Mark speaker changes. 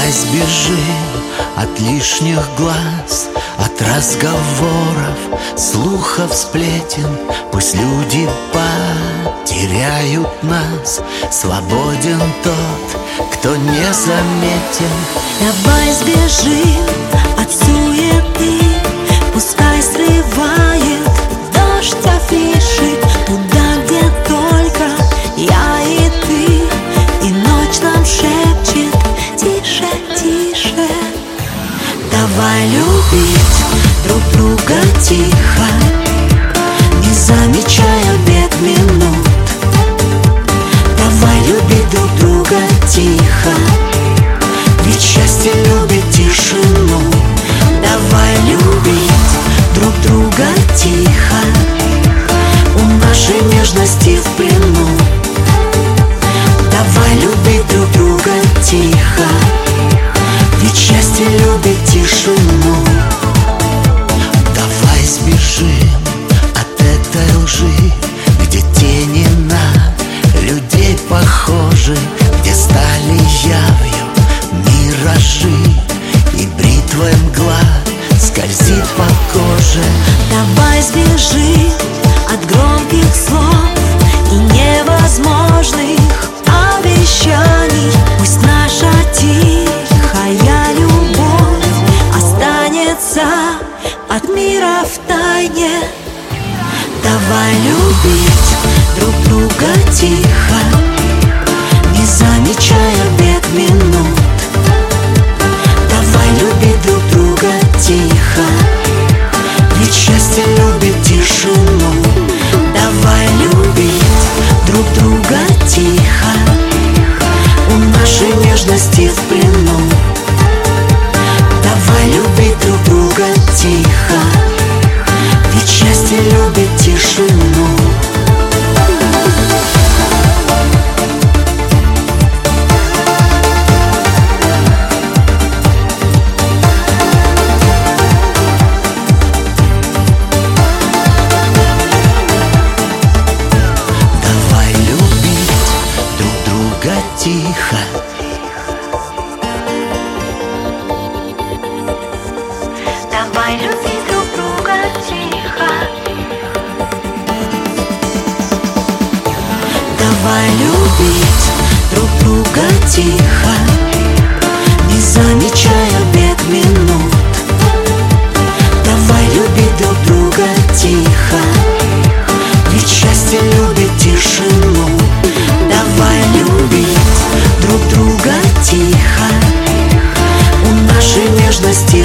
Speaker 1: Давай сбежим от лишних глаз, от разговоров, слухов, сплетен. Пусть люди потеряют нас. Свободен тот, кто не заметен.
Speaker 2: Давай сбежим от суеты, пускай срывает дождь афиши туда, где только я и ты, и ночь нам шепчет: тише, тише. Давай любить друг друга тихо, не замечая бег минут. Давай любить друг друга тихо, ведь счастье любит тишину. Давай любить друг друга тихо, у нашей нежности в плену. Давай любить друг друга тихо, ведь счастье любит тишину.
Speaker 1: Давай сбежим от этой лжи, где тени на людей похожи, где стали явью миражи, и бритвой мгла скользит по коже.
Speaker 2: Давай сбежим от громких слов и невозможных обещаний. Пусть наша тихая любовь останется от мира в тайне. Давай любить друг друга тихо, не замечая бег минут. Давай любить друг друга тихо, ведь счастье любит тишину. Давай любить друг друга тихо, у нашей нежности в плену. Давай любить друг друга тихо, ведь счастье любит тишину.
Speaker 1: Давай любить друг друга тихо.
Speaker 2: Давай любить друг друга тихо. Давай любить друг друга тихо, не замечая бег минут. Давай любить друг друга тихо, ведь счастье любит тишину. Давай любить друг друга тихо, у нашей нежности